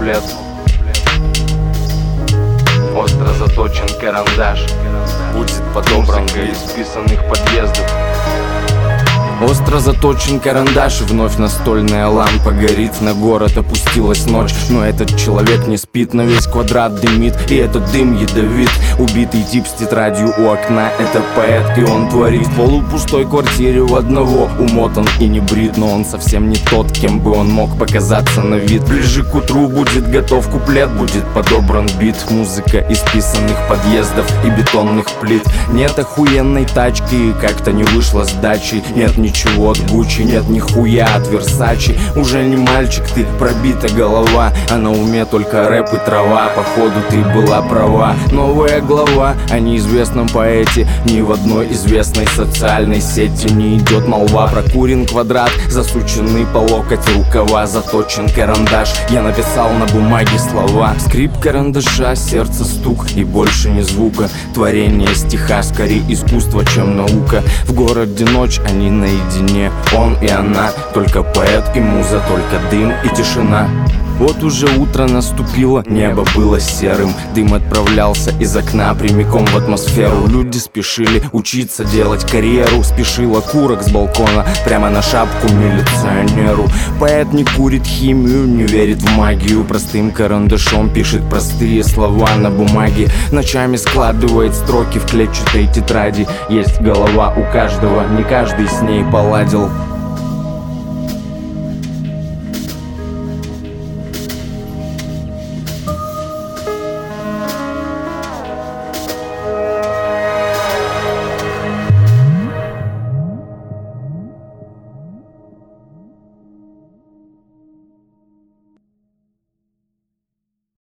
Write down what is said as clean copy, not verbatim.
куплет. Остро заточен карандаш, будет подобран из списанных подъездов. Остро заточен карандаш, вновь настольная лампа горит. На город опустилась ночь, но этот человек не спит. На весь квадрат дымит, и этот дым ядовит. Убитый тип с тетрадью у окна — это поэт, и он творит в полупустой квартире у одного. Умотан и не брит, но он совсем не тот, кем бы он мог показаться на вид. Ближе к утру будет готов куплет, будет подобран бит. Музыка из писанных подъездов и бетонных плит. Нет охуенной тачки, и как-то не вышло сдачи. Нет ничего от Гуччи, нет нихуя от Версачи. Уже не мальчик ты, пробита голова, а на уме только рэп и трава. Походу ты была права. Новая глава о неизвестном поэте. Ни в одной известной социальной сети не идет молва. Прокурен квадрат, засученный по локоть рукава. Заточен карандаш, я написал на бумаге слова. Скрип карандаша, сердце стук и больше ни звука. Творение стиха скорее искусство, чем наука. В городе ночь, они наедине, он и она. Только поэт и муза, только дым и тишина. Вот уже утро наступило, небо было серым. Дым отправлялся из окна прямиком в атмосферу. Люди спешили учиться делать карьеру. Спешил окурок с балкона прямо на шапку милиционеру. Поэт не курит химию, не верит в магию. Простым карандашом пишет простые слова на бумаге. Ночами складывает строки в клетчатой тетради. Есть голова у каждого, не каждый с ней поладил.